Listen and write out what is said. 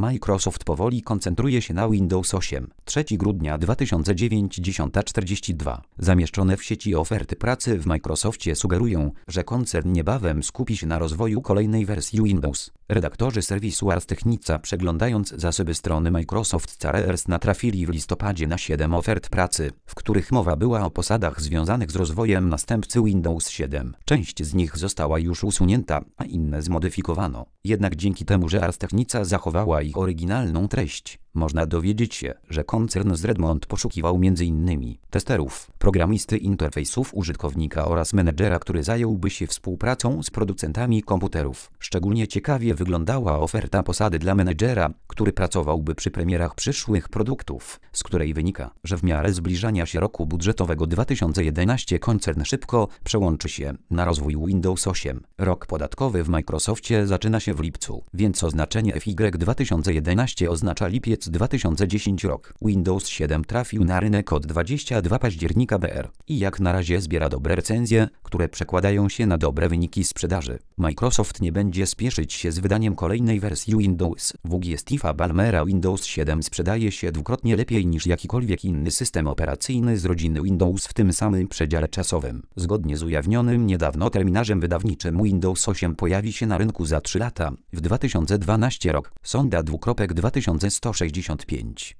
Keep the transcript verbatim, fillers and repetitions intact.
Microsoft powoli koncentruje się na Windows osiem. trzeciego grudnia dwa tysiące dziewiątego, dziesiąta czterdzieści dwa. Zamieszczone w sieci oferty pracy w Microsoftie sugerują, że koncern niebawem skupi się na rozwoju kolejnej wersji Windows. Redaktorzy serwisu Ars Technica, przeglądając zasoby strony Microsoft Careers, natrafili w listopadzie na siedem ofert pracy, w których mowa była o posadach związanych z rozwojem następcy Windows siedem. Część z nich została już usunięta, a inne zmodyfikowano. Jednak dzięki temu, że Ars Technica zachowała ich oryginalną treść, można dowiedzieć się, że koncern z Redmond poszukiwał między innymi testerów, programisty interfejsów użytkownika oraz menedżera, który zająłby się współpracą z producentami komputerów. Szczególnie ciekawie wyglądała oferta posady dla menedżera, który pracowałby przy premierach przyszłych produktów, z której wynika, że w miarę zbliżania się roku budżetowego dwa tysiące jedenasty koncern szybko przełączy się na rozwój Windows osiem. Rok podatkowy w Microsoftie zaczyna się w lipcu, więc oznaczenie F Y dwa tysiące jedenasty oznacza lipiec dwa tysiące dziesiąty rok. Windows siedem trafił na rynek od dwudziestego drugiego października B R i jak na razie zbiera dobre recenzje, które przekładają się na dobre wyniki sprzedaży. Microsoft nie będzie spieszyć się z wydaniem kolejnej wersji Windows. W Steve'a Ballmera Windows siedem sprzedaje się dwukrotnie lepiej niż jakikolwiek inny system operacyjny z rodziny Windows w tym samym przedziale czasowym. Zgodnie z ujawnionym niedawno terminarzem wydawniczym Windows osiem pojawi się na rynku za trzy lata, w dwa tysiące dwunastym rok. Sonda dwa tysiące sto sześćdziesiąt pięć.